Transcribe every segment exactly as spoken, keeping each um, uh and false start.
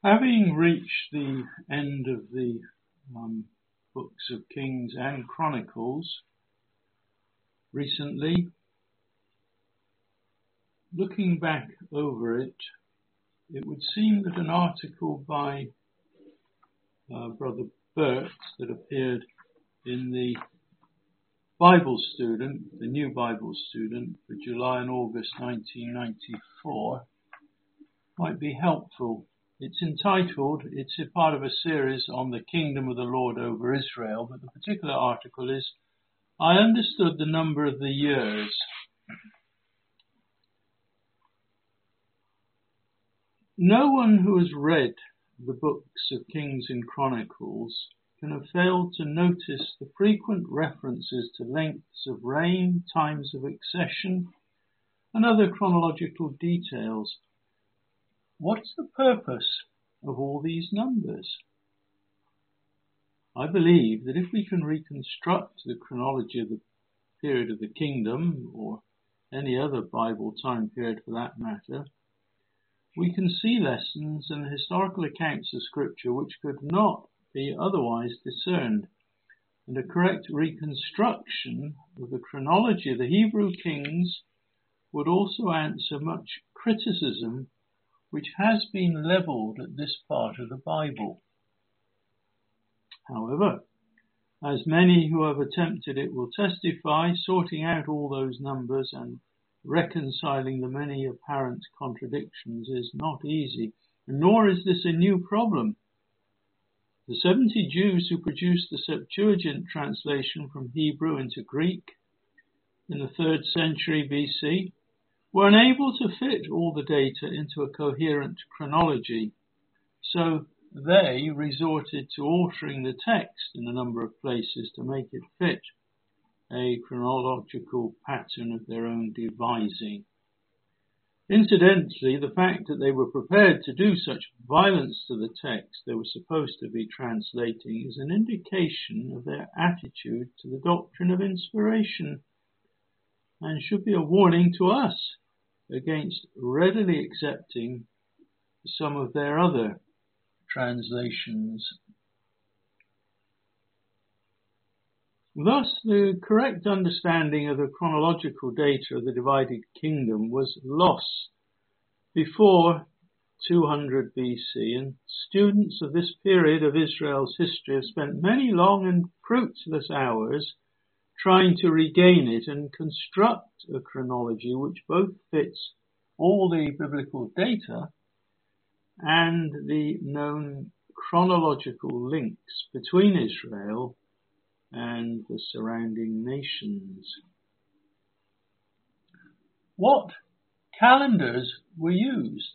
Having reached the end of the um, books of Kings and Chronicles recently, looking back over it, it would seem that an article by uh, Brother Burt that appeared in the Bible Student, the New Bible Student, for July and August nineteen ninety-four, might be helpful. It's entitled, it's a part of a series on the kingdom of the Lord over Israel, but the particular article is, I understood the number of the years. No one who has read the books of Kings and Chronicles can have failed to notice the frequent references to lengths of reign, times of accession, and other chronological details. What's the purpose of all these numbers? I believe that if we can reconstruct the chronology of the period of the kingdom, or any other Bible time period for that matter, we can see lessons and historical accounts of Scripture which could not be otherwise discerned, and a correct reconstruction of the chronology of the Hebrew kings would also answer much criticism which has been levelled at this part of the Bible. However, as many who have attempted it will testify, sorting out all those numbers and reconciling the many apparent contradictions is not easy, nor is this a new problem. The seventy Jews who produced the Septuagint translation from Hebrew into Greek in the third century B C were unable to fit all the data into a coherent chronology, so they resorted to altering the text in a number of places to make it fit a chronological pattern of their own devising. Incidentally, the fact that they were prepared to do such violence to the text they were supposed to be translating is an indication of their attitude to the doctrine of inspiration, and should be a warning to us against readily accepting some of their other translations. Thus, the correct understanding of the chronological data of the divided kingdom was lost before two hundred B C, and students of this period of Israel's history have spent many long and fruitless hours trying to regain it and construct a chronology which both fits all the biblical data and the known chronological links between Israel and the surrounding nations. What calendars were used?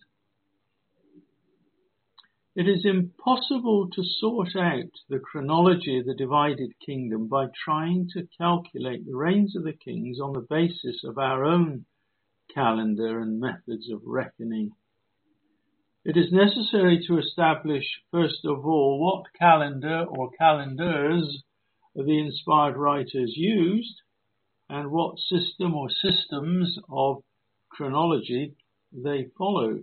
It is impossible to sort out the chronology of the divided kingdom by trying to calculate the reigns of the kings on the basis of our own calendar and methods of reckoning. It is necessary to establish, first of all, what calendar or calendars the inspired writers used, and what system or systems of chronology they followed.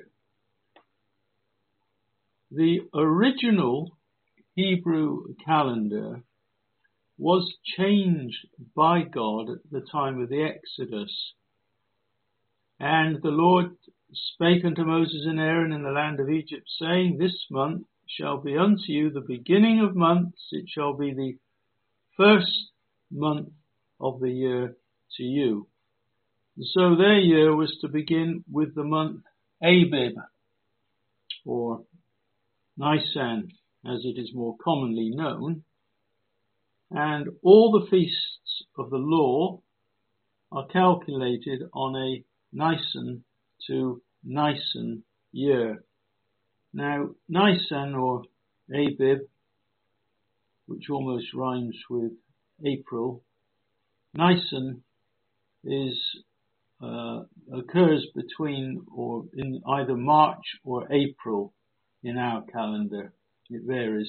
The original Hebrew calendar was changed by God at the time of the Exodus. And the Lord spake unto Moses and Aaron in the land of Egypt, saying, This month shall be unto you the beginning of months, it shall be the first month of the year to you. And so their year was to begin with the month Abib, or Nisan, as it is more commonly known, and all the feasts of the law are calculated on a Nisan to Nisan year. Now, Nisan or Abib, which almost rhymes with April, Nisan is uh, occurs between or in either March or April in our calendar. It varies.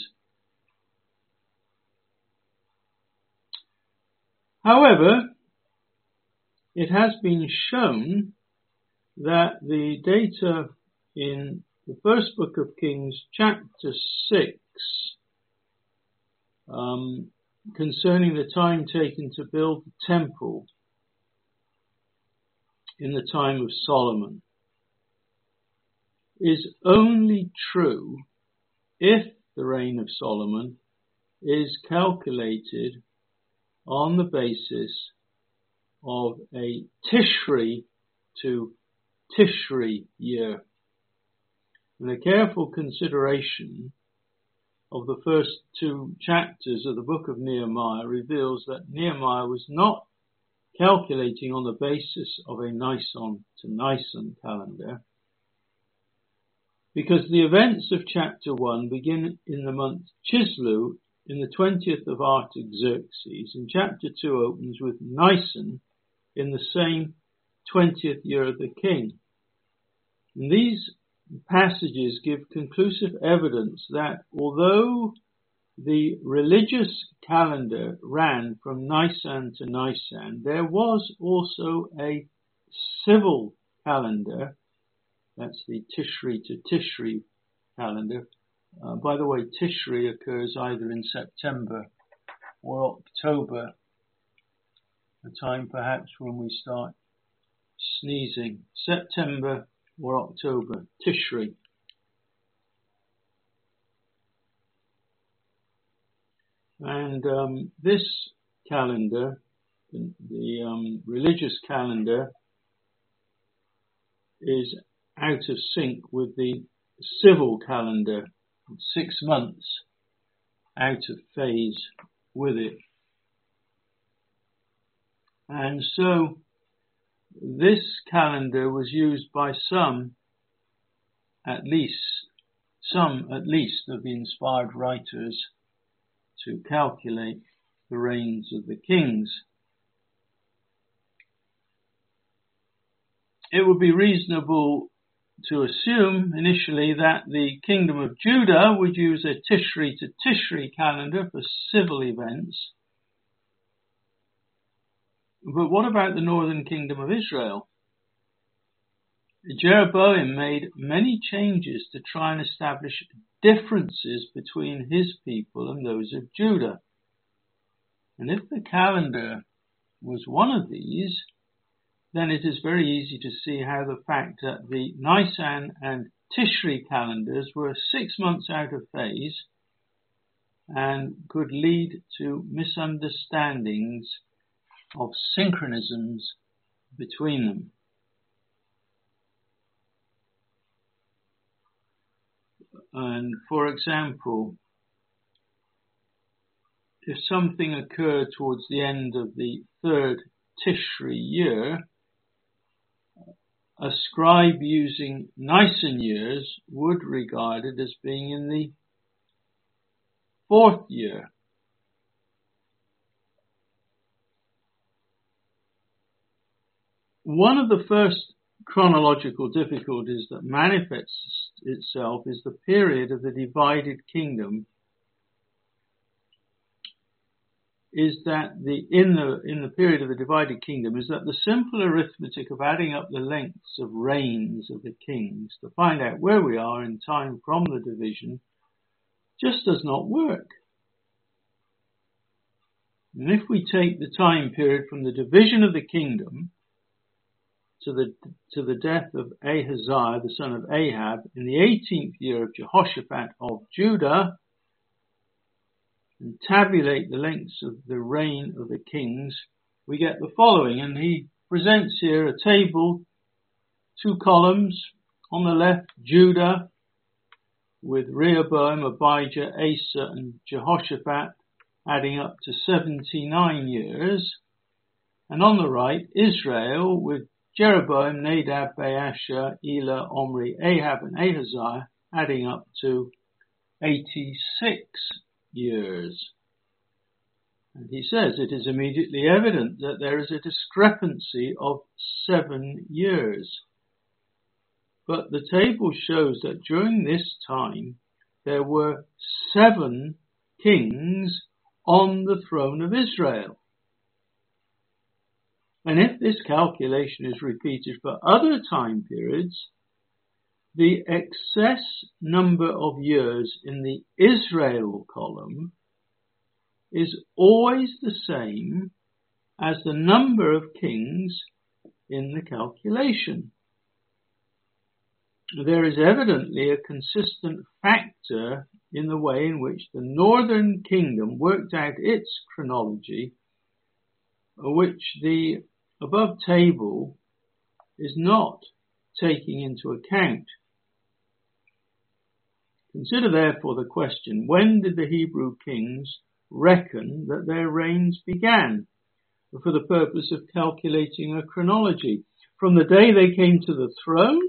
However, it has been shown that the data in the first book of Kings, chapter six, um, concerning the time taken to build the temple in the time of Solomon, is only true if the reign of Solomon is calculated on the basis of a Tishri to Tishri year. And a careful consideration of the first two chapters of the book of Nehemiah reveals that Nehemiah was not calculating on the basis of a Nisan to Nisan calendar, because the events of chapter one begin in the month Chislew in the twentieth of Artaxerxes, and chapter two opens with Nisan in the same twentieth year of the king. And these passages give conclusive evidence that although the religious calendar ran from Nisan to Nisan, there was also a civil calendar. That's the Tishri to Tishri calendar. Uh, by the way, Tishri occurs either in September or October, a time perhaps when we start sneezing. September or October, Tishri. And um, this calendar, the, the um, religious calendar, is out of sync with the civil calendar, six months out of phase with it. And so this calendar was used by some, at least, some at least of the inspired writers to calculate the reigns of the kings. It would be reasonable to assume initially that the kingdom of Judah would use a Tishri to Tishri calendar for civil events. But what about the northern kingdom of Israel? Jeroboam made many changes to try and establish differences between his people and those of Judah. And if the calendar was one of these, then it is very easy to see how the fact that the Nisan and Tishri calendars were six months out of phase and could lead to misunderstandings of synchronisms between them. And for example, if something occurred towards the end of the third Tishri year, a scribe using Nisan years would regard it as being in the fourth year. One of the first chronological difficulties that manifests itself is the period of the divided kingdom. Is that the in the in the period of the divided kingdom is that the simple arithmetic of adding up the lengths of reigns of the kings to find out where we are in time from the division just does not work. And if we take the time period from the division of the kingdom to the to the death of Ahaziah, the son of Ahab, in the eighteenth year of Jehoshaphat of Judah, and tabulate the lengths of the reign of the kings, we get the following. And he presents here a table, two columns. On the left, Judah, with Rehoboam, Abijah, Asa, and Jehoshaphat, adding up to seventy-nine years. And on the right, Israel, with Jeroboam, Nadab, Baasha, Elah, Omri, Ahab, and Ahaziah, adding up to eighty-six years. And he says it is immediately evident that there is a discrepancy of seven years. But the table shows that during this time there were seven kings on the throne of Israel. And if this calculation is repeated for other time periods, The excess number of years in the Israel column is always the same as the number of kings in the calculation. There is evidently a consistent factor in the way in which the northern kingdom worked out its chronology, which the above table is not taking into account. Consider therefore the question, when did the Hebrew kings reckon that their reigns began, for the purpose of calculating a chronology? From the day they came to the throne,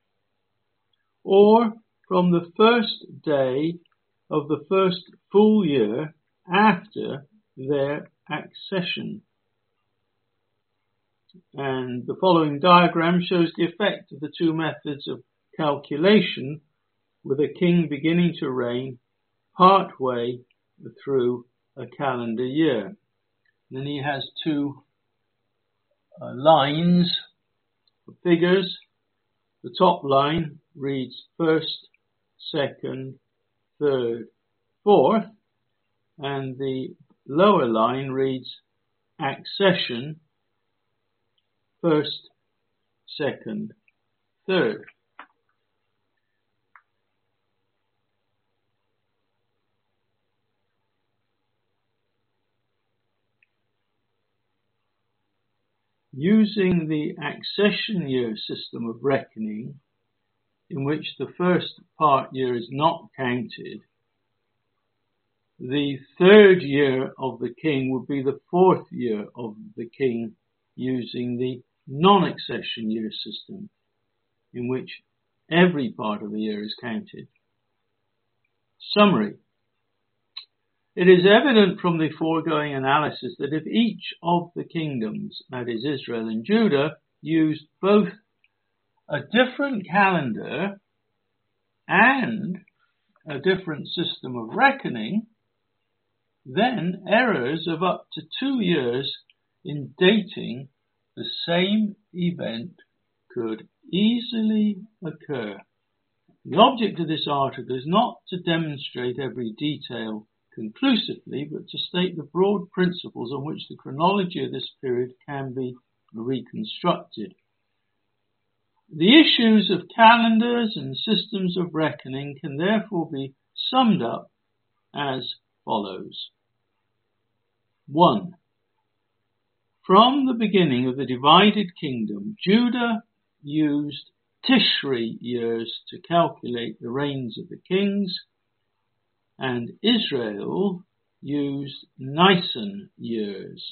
or from the first day of the first full year after their accession? And the following diagram shows the effect of the two methods of calculation, with a king beginning to reign part way through a calendar year. Then he has two uh, lines of figures. The top line reads first, second, third, fourth, and the lower line reads accession, first, second, third. Using the accession year system of reckoning, in which the first part year is not counted, the third year of the king would be the fourth year of the king using the non-accession year system, in which every part of the year is counted. Summary. It is evident from the foregoing analysis that if each of the kingdoms, that is Israel and Judah, used both a different calendar and a different system of reckoning, then errors of up to two years in dating the same event could easily occur. The object of this article is not to demonstrate every detail conclusively, but to state the broad principles on which the chronology of this period can be reconstructed. The issues of calendars and systems of reckoning can therefore be summed up as follows. One. From the beginning of the divided kingdom, Judah used Tishri years to calculate the reigns of the kings, and Israel used Nisan years.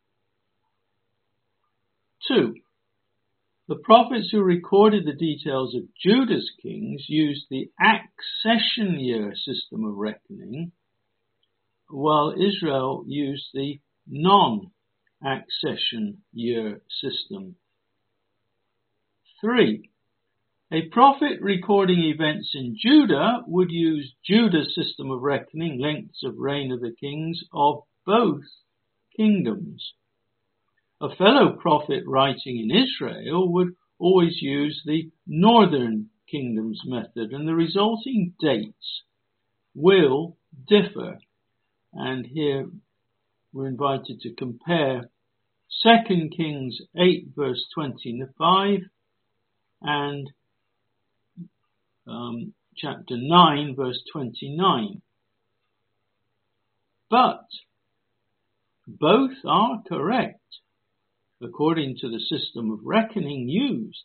Two. The prophets who recorded the details of Judah's kings used the accession year system of reckoning, while Israel used the non-accession year system. Three. A prophet recording events in Judah would use Judah's system of reckoning lengths of reign of the kings of both kingdoms. A fellow prophet writing in Israel would always use the northern kingdom's method, and the resulting dates will differ. And here we're invited to compare Second Kings eight verse twenty-five and um, chapter nine verse twenty-nine. But both are correct according to the system of reckoning used.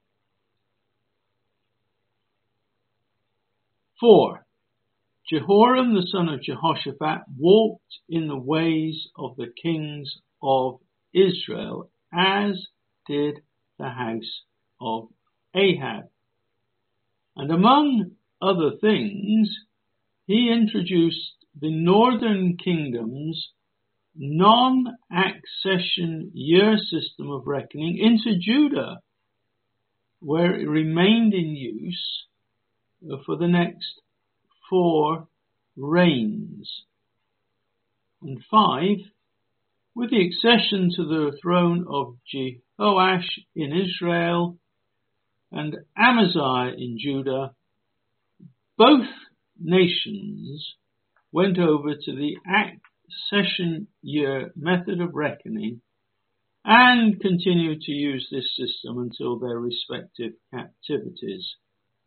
Four. Jehoram the son of Jehoshaphat walked in the ways of the kings of Israel, as did the house of Ahab. And among other things, he introduced the northern kingdom's non-accession year system of reckoning into Judah, where it remained in use for the next four reigns. And five, with the accession to the throne of Jehoash in Israel and Amaziah in Judah, both nations went over to the accession year method of reckoning and continued to use this system until their respective captivities.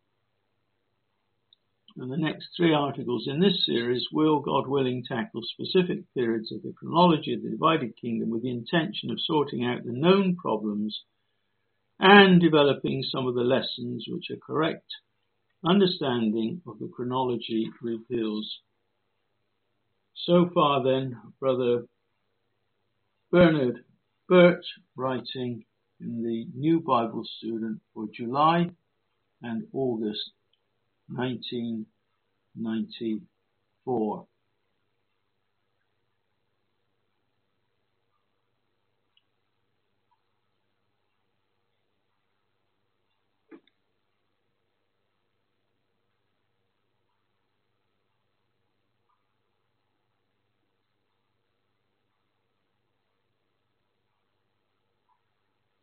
And the next three articles in this series will, God willing, tackle specific periods of the chronology of the divided kingdom with the intention of sorting out the known problems and developing some of the lessons which a correct understanding of the chronology reveals. So far then, Brother Bernard Burt, writing in the New Bible Student for July and August nineteen ninety-four.